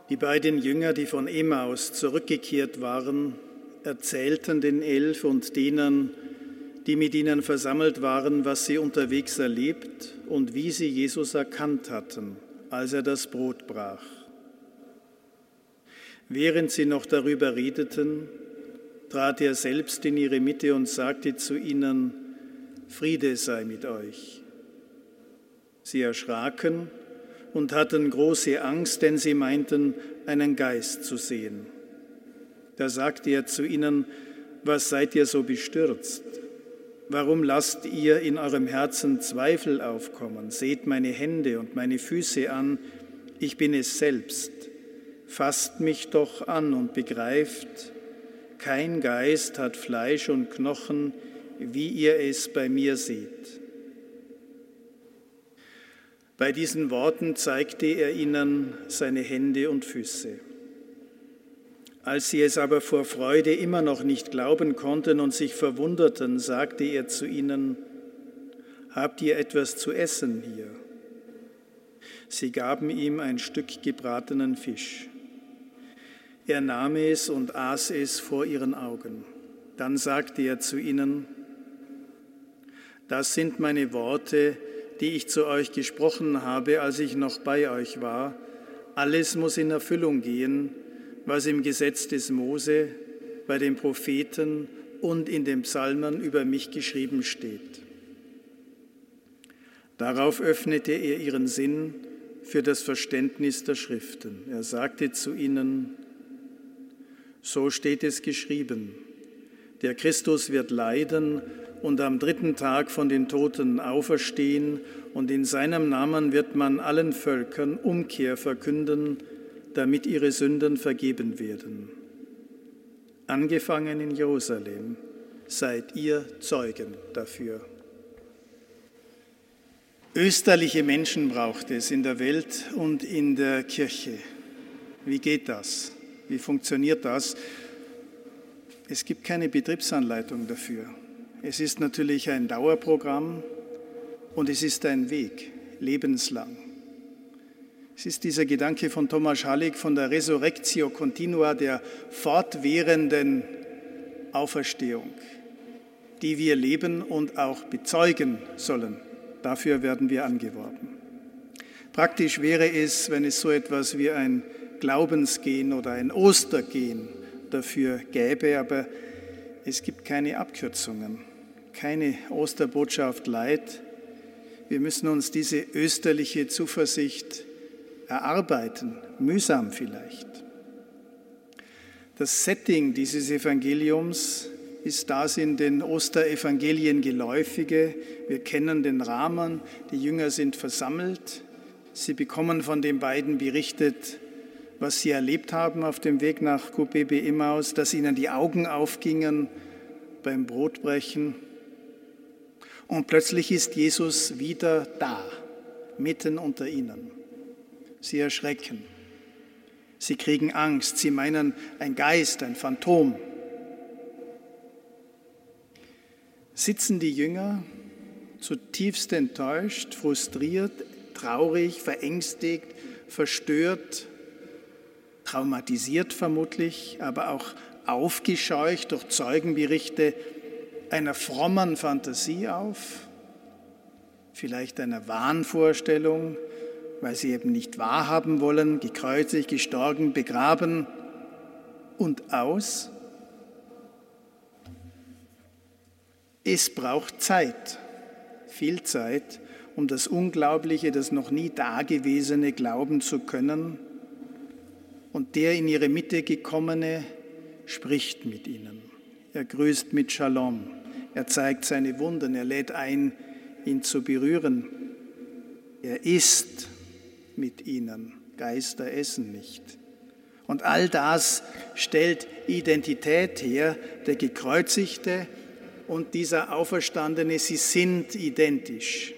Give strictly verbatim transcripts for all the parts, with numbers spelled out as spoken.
Die beiden Jünger, die von Emmaus zurückgekehrt waren, erzählten den Elf und denen, die mit ihnen versammelt waren, was sie unterwegs erlebt und wie sie Jesus erkannt hatten, als er das Brot brach. Während sie noch darüber redeten, trat er selbst in ihre Mitte und sagte zu ihnen: Friede sei mit euch. Sie erschraken und hatten große Angst, denn sie meinten, einen Geist zu sehen. Da sagte er zu ihnen: Was seid ihr so bestürzt? Warum lasst ihr in eurem Herzen Zweifel aufkommen? Seht meine Hände und meine Füße an, ich bin es selbst. Fasst mich doch an und begreift, kein Geist hat Fleisch und Knochen, wie ihr es bei mir seht. Bei diesen Worten zeigte er ihnen seine Hände und Füße. Als sie es aber vor Freude immer noch nicht glauben konnten und sich verwunderten, sagte er zu ihnen: Habt ihr etwas zu essen hier? Sie gaben ihm ein Stück gebratenen Fisch. Er nahm es und aß es vor ihren Augen. Dann sagte er zu ihnen: Das sind meine Worte, die ich zu euch gesprochen habe, als ich noch bei euch war. Alles muss in Erfüllung gehen, was im Gesetz des Mose, bei den Propheten und in den Psalmen über mich geschrieben steht. Darauf öffnete er ihren Sinn für das Verständnis der Schriften. Er sagte zu ihnen: So steht es geschrieben, der Christus wird leiden und am dritten Tag von den Toten auferstehen, und in seinem Namen wird man allen Völkern Umkehr verkünden, damit ihre Sünden vergeben werden. Angefangen in Jerusalem, seid ihr Zeugen dafür. Österliche Menschen braucht es in der Welt und in der Kirche. Wie geht das? Wie funktioniert das? Es gibt keine Betriebsanleitung dafür. Es ist natürlich ein Dauerprogramm und es ist ein Weg, lebenslang. Es ist dieser Gedanke von Thomas Halleck von der Resurrectio Continua, der fortwährenden Auferstehung, die wir leben und auch bezeugen sollen. Dafür werden wir angeworben. Praktisch wäre es, wenn es so etwas wie ein Glaubensgehen oder ein Ostergehen dafür gäbe, aber es gibt keine Abkürzungen, keine Osterbotschaft light. Wir müssen uns diese österliche Zuversicht erarbeiten, mühsam vielleicht. Das Setting dieses Evangeliums ist das in den Osterevangelien geläufige. Wir kennen den Rahmen, die Jünger sind versammelt, sie bekommen von den beiden berichtet, was sie erlebt haben auf dem Weg nach Kubebe Emmaus, dass ihnen die Augen aufgingen beim Brotbrechen. Und plötzlich ist Jesus wieder da, mitten unter ihnen. Sie erschrecken, sie kriegen Angst, sie meinen ein Geist, ein Phantom. Sitzen die Jünger zutiefst enttäuscht, frustriert, traurig, verängstigt, verstört, traumatisiert vermutlich, aber auch aufgescheucht durch Zeugenberichte einer frommen Fantasie auf, vielleicht einer Wahnvorstellung, weil sie eben nicht wahrhaben wollen, gekreuzigt, gestorben, begraben und aus. Es braucht Zeit, viel Zeit, um das Unglaubliche, das noch nie Dagewesene glauben zu können. Und der in ihre Mitte gekommene spricht mit ihnen. Er grüßt mit Shalom. Er zeigt seine Wunden. Er lädt ein, ihn zu berühren. Er isst mit ihnen. Geister essen nicht. Und all das stellt Identität her. Der Gekreuzigte und dieser Auferstandene, sie sind identisch.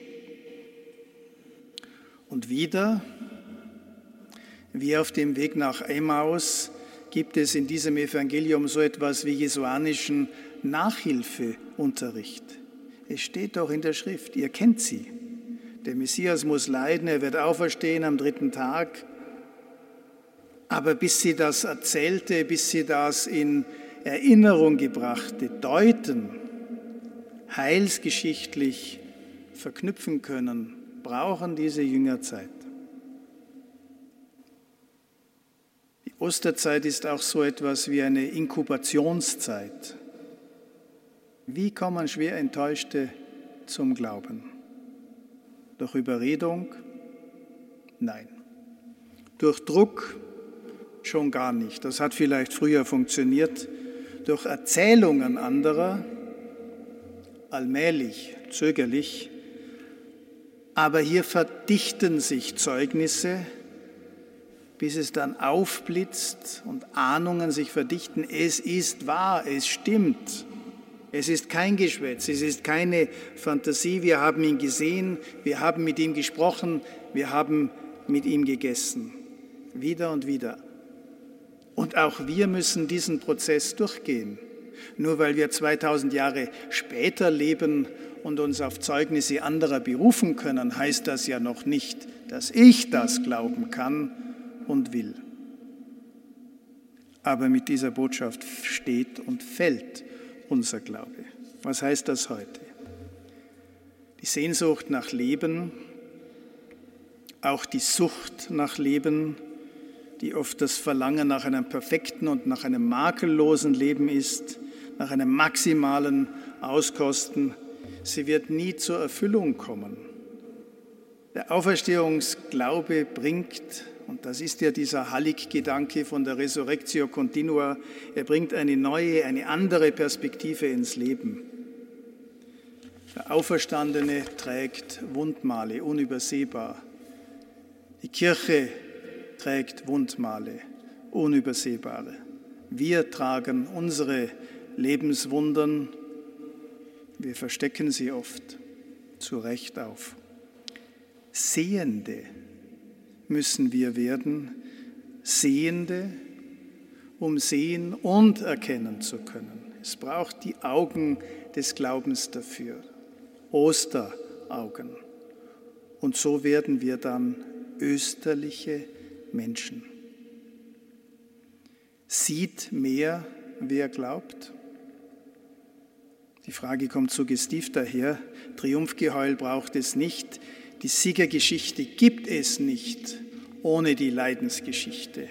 Und wieder, wie auf dem Weg nach Emmaus, gibt es in diesem Evangelium so etwas wie jesuanischen Nachhilfeunterricht. Es steht doch in der Schrift, ihr kennt sie. Der Messias muss leiden, er wird auferstehen am dritten Tag. Aber bis sie das erzählte, bis sie das in Erinnerung gebrachte, deuten, heilsgeschichtlich verknüpfen können, brauchen diese Jünger Zeit. Die Osterzeit ist auch so etwas wie eine Inkubationszeit. Wie kommen schwer Enttäuschte zum Glauben? Durch Überredung? Nein. Durch Druck? Schon gar nicht. Das hat vielleicht früher funktioniert. Durch Erzählungen anderer? Allmählich, zögerlich. Aber hier verdichten sich Zeugnisse, bis es dann aufblitzt und Ahnungen sich verdichten. Es ist wahr, es stimmt. Es ist kein Geschwätz, es ist keine Fantasie. Wir haben ihn gesehen, wir haben mit ihm gesprochen, wir haben mit ihm gegessen. Wieder und wieder. Und auch wir müssen diesen Prozess durchgehen. Nur weil wir zweitausend Jahre später leben und uns auf Zeugnisse anderer berufen können, heißt das ja noch nicht, dass ich das glauben kann und will. Aber mit dieser Botschaft steht und fällt unser Glaube. Was heißt das heute? Die Sehnsucht nach Leben, auch die Sucht nach Leben, die oft das Verlangen nach einem perfekten und nach einem makellosen Leben ist, nach einem maximalen Auskosten, sie wird nie zur Erfüllung kommen. Der Auferstehungsglaube bringt, und das ist ja dieser Hallig-Gedanke von der Resurrectio Continua, er bringt eine neue, eine andere Perspektive ins Leben. Der Auferstandene trägt Wundmale, unübersehbar. Die Kirche trägt Wundmale, unübersehbare. Wir tragen unsere Lebenswundern, wir verstecken sie oft zu Recht auf. Sehende müssen wir werden, Sehende, um sehen und erkennen zu können. Es braucht die Augen des Glaubens dafür, Osteraugen. Und so werden wir dann österliche Menschen. Sieht mehr, wer glaubt? Die Frage kommt suggestiv daher. Triumphgeheul braucht es nicht. Die Siegergeschichte gibt es nicht ohne die Leidensgeschichte.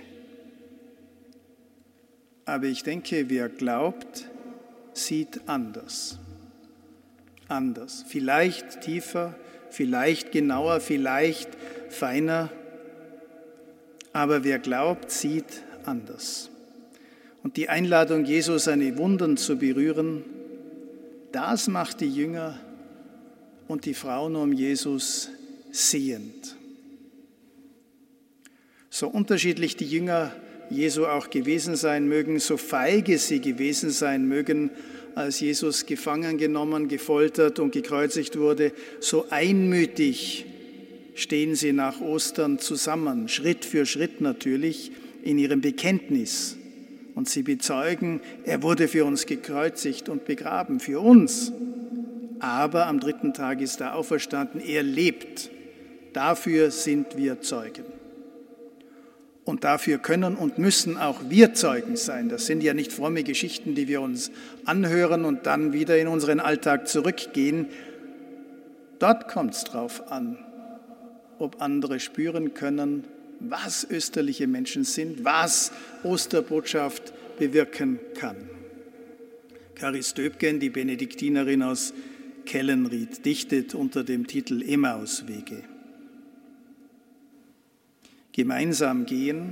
Aber ich denke, wer glaubt, sieht anders. Anders. Vielleicht tiefer, vielleicht genauer, vielleicht feiner. Aber wer glaubt, sieht anders. Und die Einladung, Jesus seine Wunden zu berühren, das macht die Jünger und die Frauen um Jesus sehend. So unterschiedlich die Jünger Jesu auch gewesen sein mögen, so feige sie gewesen sein mögen, als Jesus gefangen genommen, gefoltert und gekreuzigt wurde, so einmütig stehen sie nach Ostern zusammen, Schritt für Schritt natürlich, in ihrem Bekenntnis. Und sie bezeugen, er wurde für uns gekreuzigt und begraben, für uns. Aber am dritten Tag ist er auferstanden, er lebt. Dafür sind wir Zeugen. Und dafür können und müssen auch wir Zeugen sein. Das sind ja nicht fromme Geschichten, die wir uns anhören und dann wieder in unseren Alltag zurückgehen. Dort kommt es drauf an, ob andere spüren können, was österliche Menschen sind, was Osterbotschaft bewirken kann. Karis Döbgen, die Benediktinerin aus Kellenried, dichtet unter dem Titel Emmauswege. Gemeinsam gehen,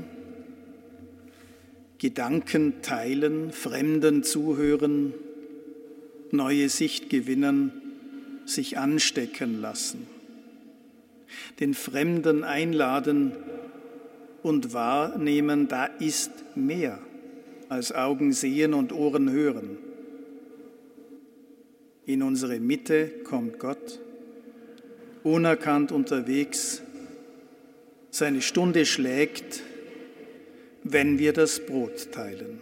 Gedanken teilen, Fremden zuhören, neue Sicht gewinnen, sich anstecken lassen. Den Fremden einladen und wahrnehmen, da ist mehr als Augen sehen und Ohren hören. In unsere Mitte kommt Gott, unerkannt unterwegs, seine Stunde schlägt, wenn wir das Brot teilen.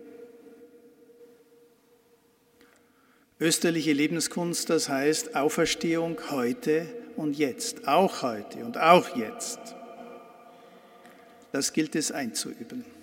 Österliche Lebenskunst, das heißt Auferstehung heute und jetzt, auch heute und auch jetzt. Das gilt es einzuüben.